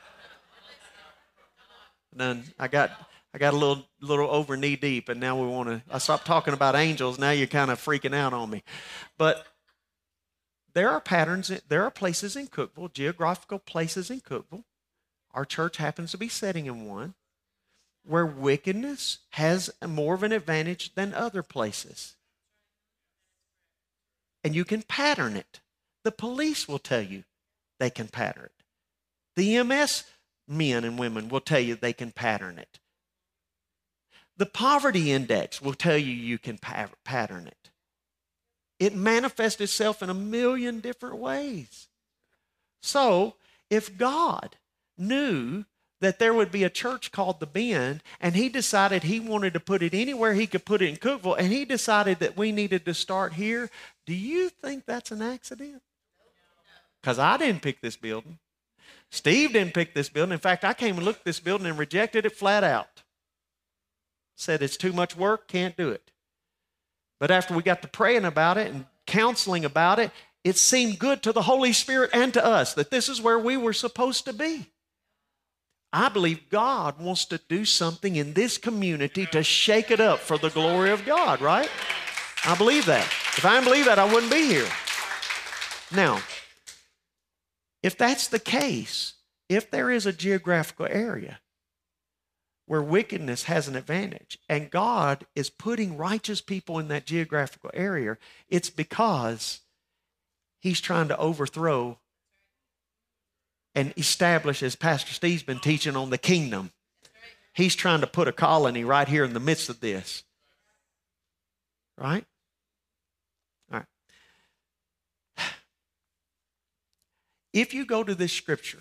I got a little over knee deep, and now I stopped talking about angels. Now you're kind of freaking out on me. But there are patterns, there are places in Cookeville, geographical places in Cookeville. Our church happens to be sitting in one where wickedness has more of an advantage than other places. And you can pattern it. The police will tell you they can pattern it. The EMS men and women will tell you they can pattern it. The poverty index will tell you you can pattern it. It manifests itself in a million different ways. So, if God knew that there would be a church called The Bend, and he decided he wanted to put it anywhere he could put it in Cookeville, and he decided that we needed to start here, do you think that's an accident? Because I didn't pick this building. Steve didn't pick this building. In fact, I came and looked at this building and rejected it flat out. Said it's too much work, can't do it. But after we got to praying about it and counseling about it, it seemed good to the Holy Spirit and to us that this is where we were supposed to be. I believe God wants to do something in this community to shake it up for the glory of God, right? I believe that. If I didn't believe that, I wouldn't be here. Now, if that's the case, if there is a geographical area where wickedness has an advantage and God is putting righteous people in that geographical area, it's because he's trying to overthrow and establish, as Pastor Steve's been teaching on the kingdom. He's trying to put a colony right here in the midst of this. Right? All right. If you go to this scripture,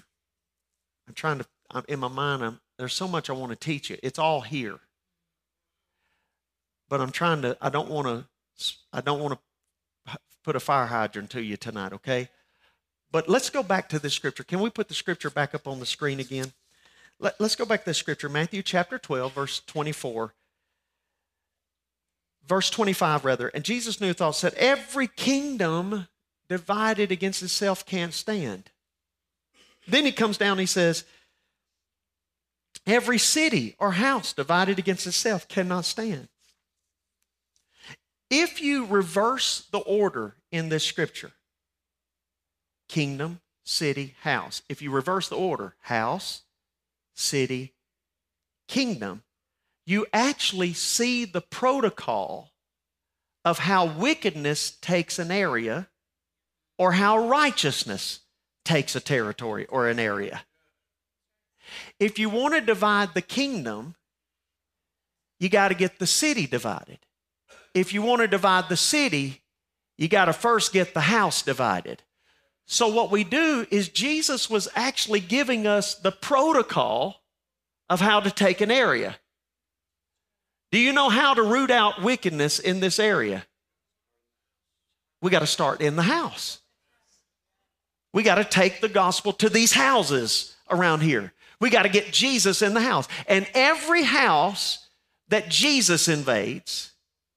in my mind, there's so much I want to teach you. It's all here. But I don't want to put a fire hydrant to you tonight, okay? But let's go back to this scripture. Can we put the scripture back up on the screen again? Let's go back to this scripture, Matthew chapter 12, verse 24. Verse 25, rather. And Jesus knew thought, said, every kingdom divided against itself can't stand. Then he comes down and he says, every city or house divided against itself cannot stand. If you reverse the order in this scripture, kingdom, city, house. If you reverse the order, house, city, kingdom, you actually see the protocol of how wickedness takes an area or how righteousness takes a territory or an area. If you want to divide the kingdom, you got to get the city divided. If you want to divide the city, you got to first get the house divided. So what we do is Jesus was actually giving us the protocol of how to take an area. Do you know how to root out wickedness in this area? We got to start in the house. We got to take the gospel to these houses around here. We got to get Jesus in the house. And every house that Jesus invades,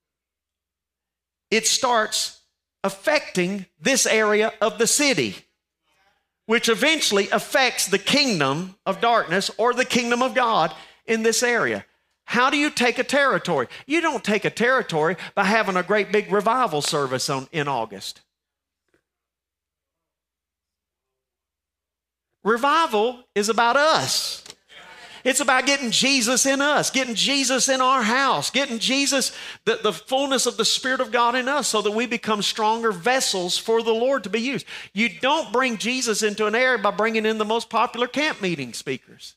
it starts affecting this area of the city, which eventually affects the kingdom of darkness or the kingdom of God in this area. How do you take a territory? You don't take a territory by having a great big revival service in August. Revival is about us. It's about getting Jesus in us, getting Jesus in our house, getting Jesus, the fullness of the Spirit of God in us so that we become stronger vessels for the Lord to be used. You don't bring Jesus into an area by bringing in the most popular camp meeting speakers.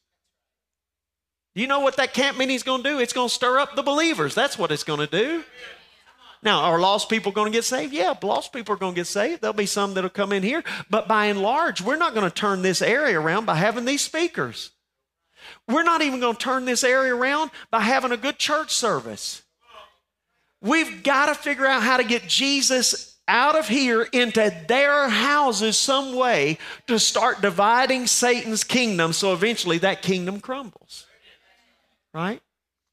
You know what that camp meeting is going to do? It's going to stir up the believers. That's what it's going to do. Now, are lost people going to get saved? Yeah, lost people are going to get saved. There'll be some that'll come in here. But by and large, we're not going to turn this area around by having these speakers. We're not even going to turn this area around by having a good church service. We've got to figure out how to get Jesus out of here into their houses some way to start dividing Satan's kingdom so eventually that kingdom crumbles. Right?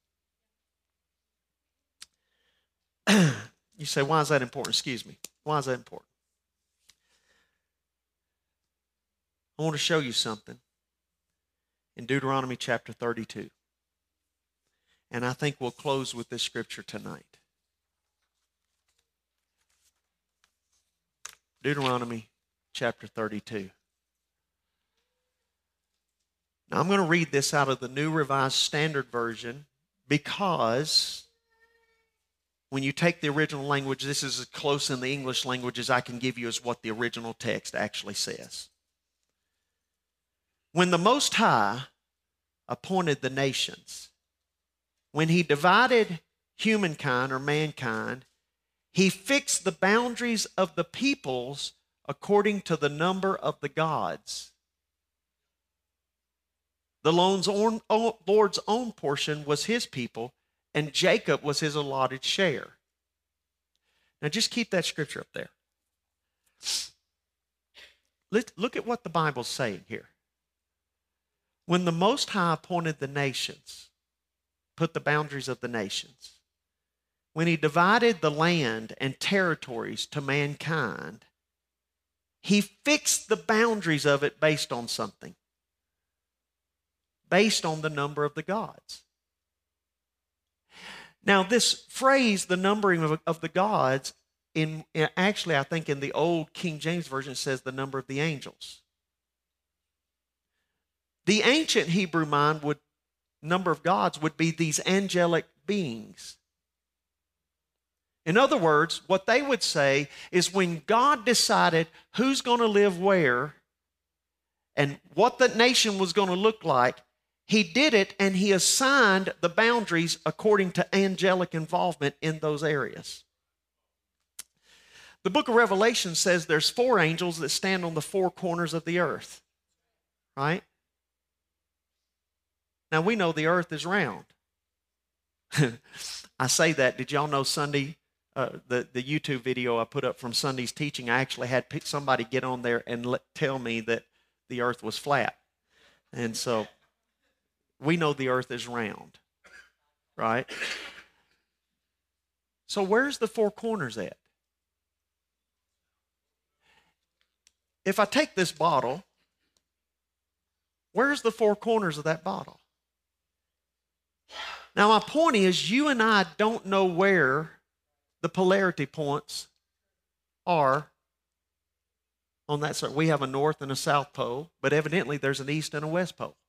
You say, why is that important? Excuse me. Why is that important? I want to show you something in Deuteronomy chapter 32. And I think we'll close with this scripture tonight. Deuteronomy chapter 32. Now I'm going to read this out of the New Revised Standard Version because when you take the original language, this is as close in the English language as I can give you as what the original text actually says. When the Most High appointed the nations, when he divided humankind or mankind, he fixed the boundaries of the peoples according to the number of the gods. The Lord's own portion was his people, and Jacob was his allotted share. Now just keep that scripture up there. Look at what the Bible's saying here. When the Most High appointed the nations, put the boundaries of the nations, when he divided the land and territories to mankind, he fixed the boundaries of it based on something. Based on the number of the gods. Now this phrase, the numbering of the gods, actually I think in the old King James Version it says the number of the angels. The ancient Hebrew mind number of gods would be these angelic beings. In other words, what they would say is when God decided who's going to live where and what the nation was going to look like, he did it and he assigned the boundaries according to angelic involvement in those areas. The book of Revelation says there's 4 angels that stand on the 4 corners of the earth. Right? Now we know the earth is round. I say that. Did y'all know Sunday, the YouTube video I put up from Sunday's teaching, I actually had somebody get on there and tell me that the earth was flat. And so we know the earth is round, right? So where's the 4 corners at? If I take this bottle, where's the 4 corners of that bottle? Now my point is you and I don't know where the polarity points are on that side. We have a north and a south pole, but evidently there's an east and a west pole.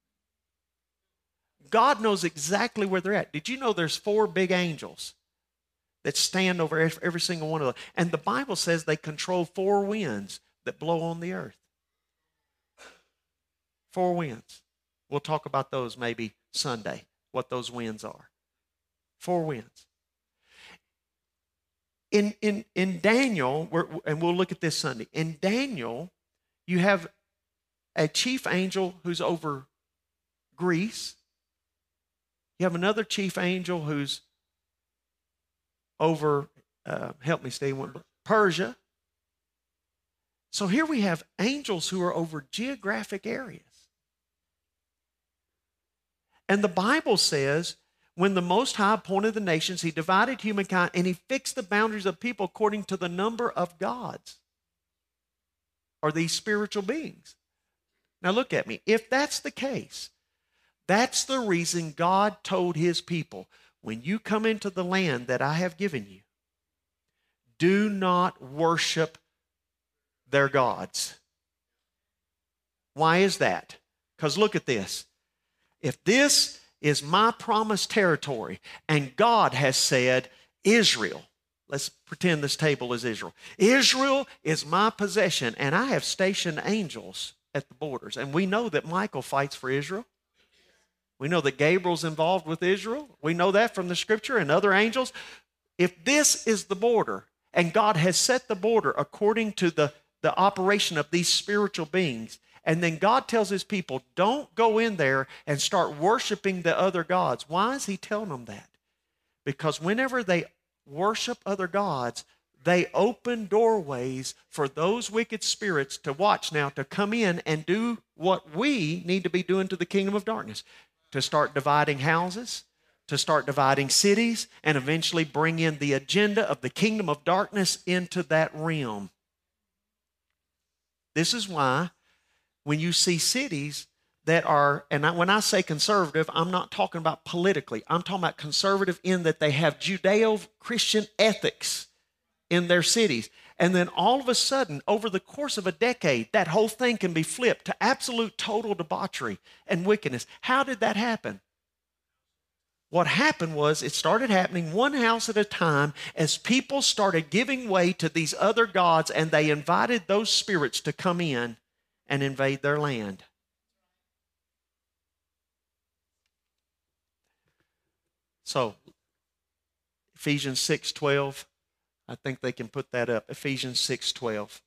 God knows exactly where they're at. Did you know there's 4 big angels that stand over every single one of them? And the Bible says they control 4 winds that blow on the earth. 4 winds. We'll talk about those maybe Sunday, what those winds are. 4 winds. In Daniel, and we'll look at this Sunday. In Daniel, you have a chief angel who's over Greece. You have another chief angel who's over, help me stay one, Persia. So here we have angels who are over geographic areas. And the Bible says, when the Most High appointed the nations, he divided humankind and he fixed the boundaries of people according to the number of gods, or these spiritual beings. Now look at me. If that's the case, that's the reason God told his people, when you come into the land that I have given you, do not worship their gods. Why is that? Because look at this. If this is my promised territory and God has said, Israel, let's pretend this table is Israel. Israel is my possession, and I have stationed angels at the borders. And we know that Michael fights for Israel. We know that Gabriel's involved with Israel. We know that from the scripture and other angels. If this is the border, and God has set the border according to the operation of these spiritual beings, and then God tells his people, don't go in there and start worshiping the other gods. Why is he telling them that? Because whenever they worship other gods, they open doorways for those wicked spirits to watch now, to come in and do what we need to be doing to the kingdom of darkness, to start dividing houses, to start dividing cities, and eventually bring in the agenda of the kingdom of darkness into that realm. This is why when you see cities that are, and when I say conservative, I'm not talking about politically. I'm talking about conservative in that they have Judeo-Christian ethics in their cities. And then all of a sudden, over the course of a decade, that whole thing can be flipped to absolute total debauchery and wickedness. How did that happen? What happened was it started happening one house at a time as people started giving way to these other gods, and they invited those spirits to come in and invade their land. So, Ephesians 6:12, I think they can put that up. Ephesians 6:12.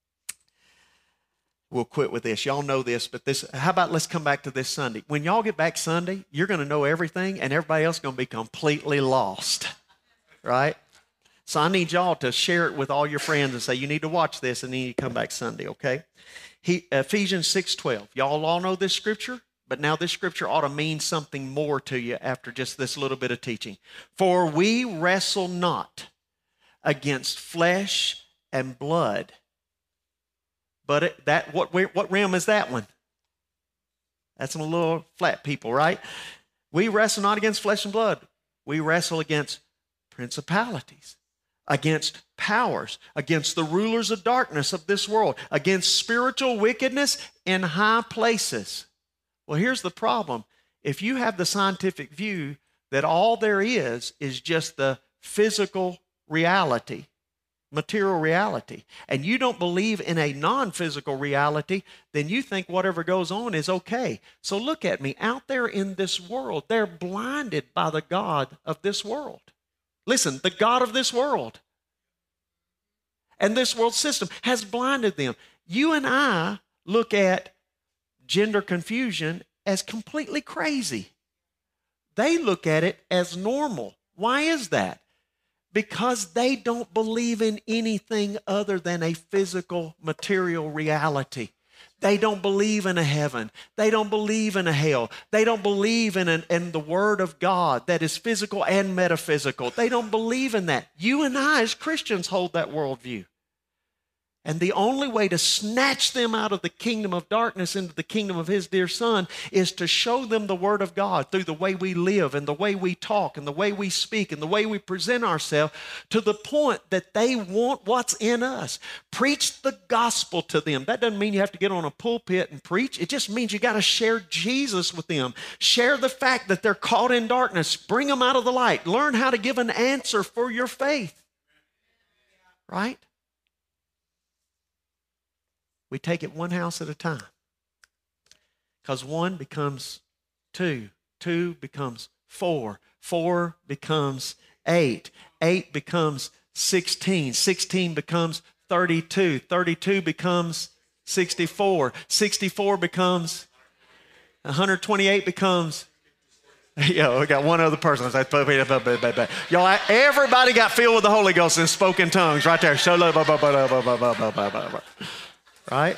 We'll quit with this. Y'all know this, but how about let's come back to this Sunday. When y'all get back Sunday, you're going to know everything, and everybody else is going to be completely lost, right? So I need y'all to share it with all your friends and say, you need to watch this, and then you come back Sunday, okay? Ephesians 6:12. Y'all all know this scripture, but now this scripture ought to mean something more to you after just this little bit of teaching. For we wrestle not against flesh and blood. But what realm is that one? That's some little flat people, right? We wrestle not against flesh and blood. We wrestle against principalities, against powers, against the rulers of darkness of this world, against spiritual wickedness in high places. Well, here's the problem. If you have the scientific view that all there is just the physical reality, material reality, and you don't believe in a non-physical reality, then you think whatever goes on is okay. So look at me. Out there in this world, they're blinded by the God of this world. Listen, the God of this world and this world system has blinded them. You and I look at gender confusion as completely crazy. They look at it as normal. Why is that? Because they don't believe in anything other than a physical, material reality. They don't believe in a heaven. They don't believe in a hell. They don't believe in the Word of God that is physical and metaphysical. They don't believe in that. You and I as Christians hold that worldview. And the only way to snatch them out of the kingdom of darkness into the kingdom of His dear Son is to show them the Word of God through the way we live and the way we talk and the way we speak and the way we present ourselves, to the point that they want what's in us. Preach the gospel to them. That doesn't mean you have to get on a pulpit and preach. It just means you got to share Jesus with them. Share the fact that they're caught in darkness. Bring them out of the light. Learn how to give an answer for your faith. Right? We take it one house at a time. Because 1 becomes 2. 2 becomes 4. 4 becomes 8. 8 becomes 16. 16 becomes 32. 32 becomes 64. 64 becomes 128 becomes... Yo, we got one other person. Y'all, everybody got filled with the Holy Ghost and spoke in tongues right there. Right?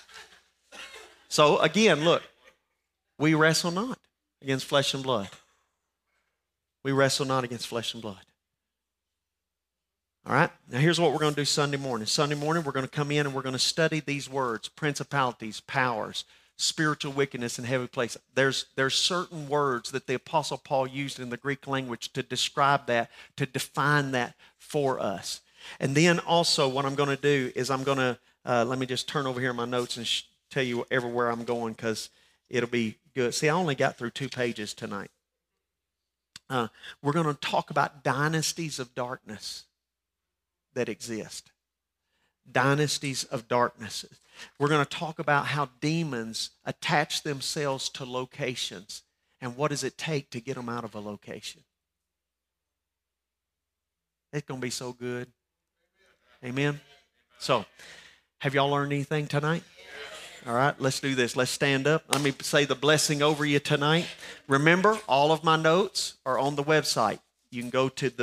So again, look, we wrestle not against flesh and blood. We wrestle not against flesh and blood. All right? Now here's what we're going to do Sunday morning. Sunday morning, we're going to come in and we're going to study these words: principalities, powers, spiritual wickedness in heavenly places. There's certain words that the Apostle Paul used in the Greek language to describe that, to define that for us. And then also what I'm going to do is I'm going to let me just turn over here in my notes and tell you everywhere I'm going, because it'll be good. See, I only got through 2 pages tonight. We're going to talk about dynasties of darkness that exist. Dynasties of darkness. We're going to talk about how demons attach themselves to locations and what does it take to get them out of a location. It's going to be so good. Amen. So, have y'all learned anything tonight? All right, let's do this. Let's stand up. Let me say the blessing over you tonight. Remember, all of my notes are on the website. You can go to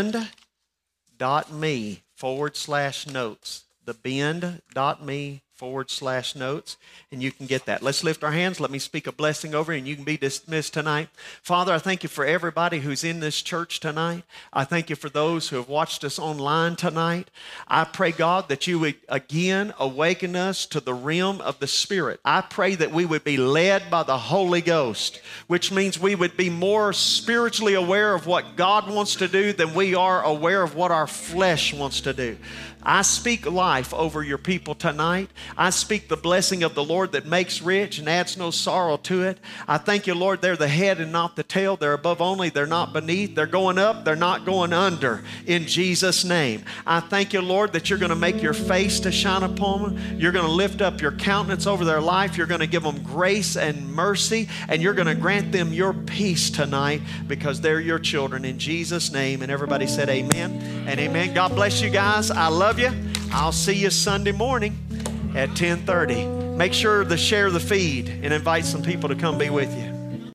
thebend.me/notes. thebend.me/notes, and you can get that. Let's lift our hands. Let me speak a blessing over you, and you can be dismissed tonight. Father, I thank you for everybody who's in this church tonight. I thank you for those who have watched us online tonight. I pray, God, that you would again awaken us to the realm of the Spirit. I pray that we would be led by the Holy Ghost, which means we would be more spiritually aware of what God wants to do than we are aware of what our flesh wants to do. I speak life over your people tonight. I speak the blessing of the Lord that makes rich and adds no sorrow to it. I thank you, Lord, they're the head and not the tail. They're above only, they're not beneath. They're going up, they're not going under, in Jesus' name. I thank you, Lord, that you're going to make your face to shine upon them. You're going to lift up your countenance over their life. You're going to give them grace and mercy, and you're going to grant them your peace tonight because they're your children, in Jesus' name. And everybody said amen and amen. God bless you guys. I love you. I'll see you Sunday morning at 10:30. Make sure to share the feed and invite some people to come be with you.